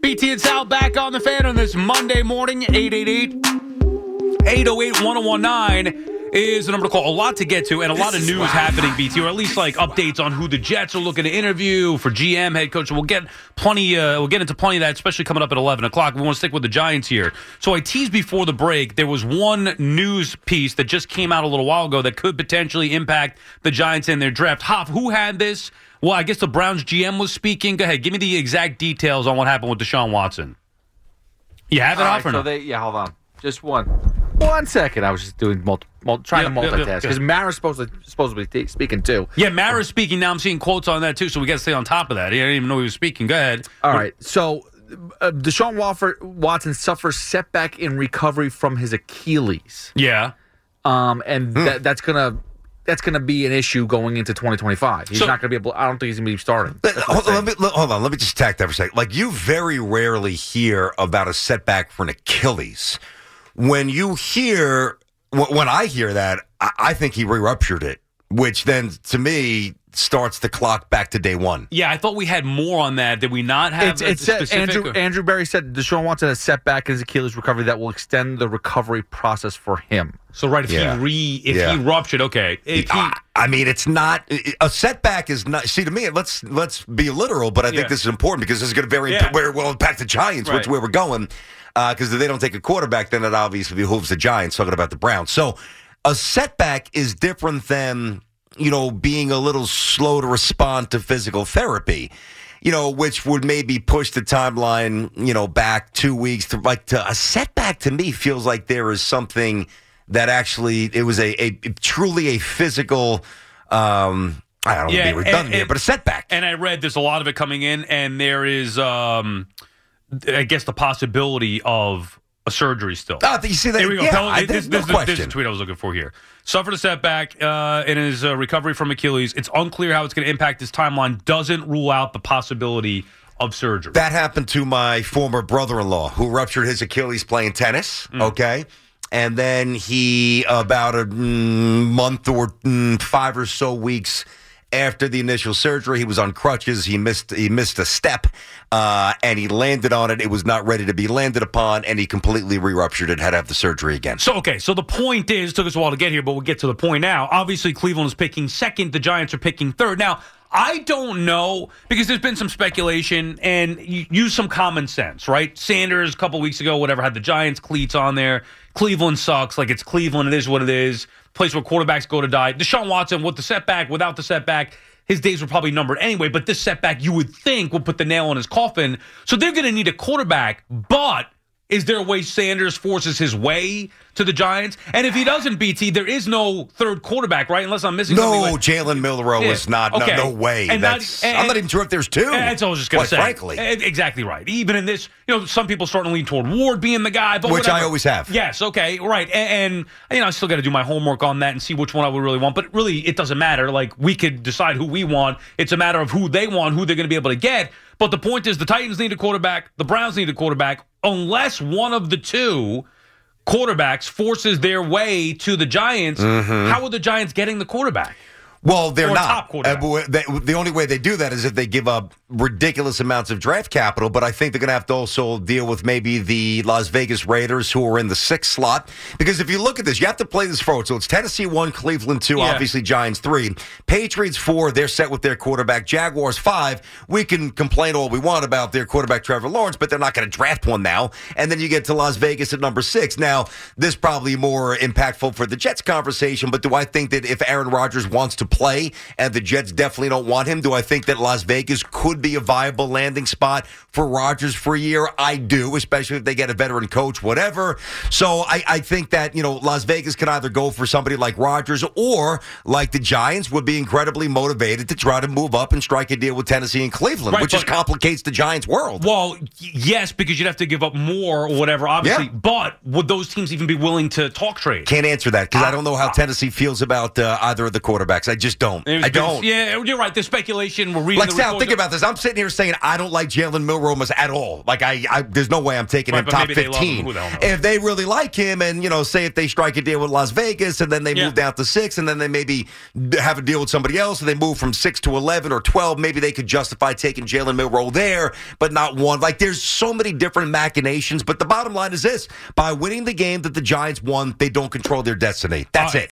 BT and Sal back on the Fan on this Monday morning. 888-808-1019 is the number to call. A lot to get to and a lot of news happening, BT, or at least like updates on who the Jets are looking to interview for GM, head coach. We'll get into plenty of that, especially coming up at 11 o'clock. We want to stick with the Giants here. So I teased before the break, there was one news piece that just came out a little while ago that could potentially impact the Giants in their draft. Hoff, who had this? Well, I guess the Browns GM was speaking. Go ahead. Give me the exact details on what happened with Deshaun Watson. You have it off or no? Hold on. Just one second. I was just doing trying to multitask because Mara's supposed to be speaking too. Yeah, Mara's speaking now. I'm seeing quotes on that too, so we got to stay on top of that. I didn't even know he was speaking. Go ahead. All right. So Deshaun Watson suffers setback in recovery from his Achilles. Yeah. And that's gonna be an issue going into 2025. He's not going to be able. I don't think he's going to be starting. Hold on. Let me just tack that for a second. Like, you very rarely hear about a setback for an Achilles. When I hear that, I think he re-ruptured it, which then, to me, starts the clock back to day one. Yeah, I thought we had more on that. Did we not have specific? Andrew Berry said Deshaun Watson has setback in his Achilles recovery that will extend the recovery process for him. So, right, if he ruptured, okay. I mean, it's not a setback. Is not. See, to me, let's be literal, but I think this is important because this is going to very well impact the Giants, which is where we're going. Because if they don't take a quarterback, then it obviously behooves the Giants. Talking about the Browns, so a setback is different than being a little slow to respond to physical therapy. Which would maybe push the timeline, back 2 weeks. A setback to me feels like there is something that actually it was a truly a physical. I don't want to be redundant here, but a setback. And I read there's a lot of it coming in, and there is, I guess, the possibility of a surgery still. You see that? Here we go. Yeah, this is the tweet I was looking for here. Suffered a setback in his recovery from Achilles. It's unclear how it's going to impact his timeline. Doesn't rule out the possibility of surgery. That happened to my former brother-in-law who ruptured his Achilles playing tennis, okay? And then he, about a month or 5 or so weeks after the initial surgery, he was on crutches. He missed a step, and he landed on it. It was not ready to be landed upon, and he completely re-ruptured it, had to have the surgery again. So the point is, it took us a while to get here, but we'll get to the point now. Obviously, Cleveland is picking second. The Giants are picking third. Now, I don't know, because there's been some speculation, and you use some common sense, right? Sanders, a couple weeks ago, had the Giants cleats on there. Cleveland sucks. Like, it's Cleveland. It is what it is. Place where quarterbacks go to die. Deshaun Watson, with the setback, without the setback, his days were probably numbered anyway. But this setback, you would think, will put the nail in his coffin. So they're going to need a quarterback. But is there a way Sanders forces his way to the Giants? And if he doesn't, BT, there is no third quarterback, right? Unless I'm missing something. No, Jalen Milroe is not. Okay. No way. I'm not even sure if there's two. That's what I was just going to say. Frankly. Exactly right. Even in this, some people starting to lean toward Ward being the guy. But which whatever. I always have. Yes, okay, right. And I still got to do my homework on that and see which one I would really want. But really, it doesn't matter. Like, we could decide who we want. It's a matter of who they want, who they're going to be able to get. But the point is, the Titans need a quarterback. The Browns need a quarterback. Unless one of the two quarterbacks forces their way to the Giants, how are the Giants getting the quarterback? Well, they're or not. Top quarterback. The only way they do that is if they give up ridiculous amounts of draft capital, but I think they're going to have to also deal with maybe the Las Vegas Raiders, who are in the 6th slot. Because if you look at this, you have to play this forward. So it's Tennessee 1, Cleveland 2, obviously Giants 3. Patriots 4, they're set with their quarterback. Jaguars 5, we can complain all we want about their quarterback Trevor Lawrence, but they're not going to draft one now. And then you get to Las Vegas at number 6. Now, this is probably more impactful for the Jets conversation, but do I think that if Aaron Rodgers wants to play and the Jets definitely don't want him, do I think that Las Vegas could be a viable landing spot for Rodgers for a year? I do, especially if they get a veteran coach, whatever. So I think that, Las Vegas can either go for somebody like Rodgers or, like the Giants, would be incredibly motivated to try to move up and strike a deal with Tennessee and Cleveland, which just complicates the Giants' world. Well, yes, because you'd have to give up more or whatever, obviously. Yeah. But would those teams even be willing to talk trade? Can't answer that because I don't know how Tennessee feels about either of the quarterbacks. I just don't. I don't. Yeah, you're right. The speculation. We're reading like the Sal, think about this. I'm sitting here saying I don't like Jalen Milroe at all. Like there's no way I'm taking him top 15. If they really like him, and say if they strike a deal with Las Vegas, and then they move down to 6, and then they maybe have a deal with somebody else, and they move from 6 to 11 or 12, maybe they could justify taking Jalen Milroe there, but not one. Like there's so many different machinations. But the bottom line is this: by winning the game that the Giants won, they don't control their destiny. That's it.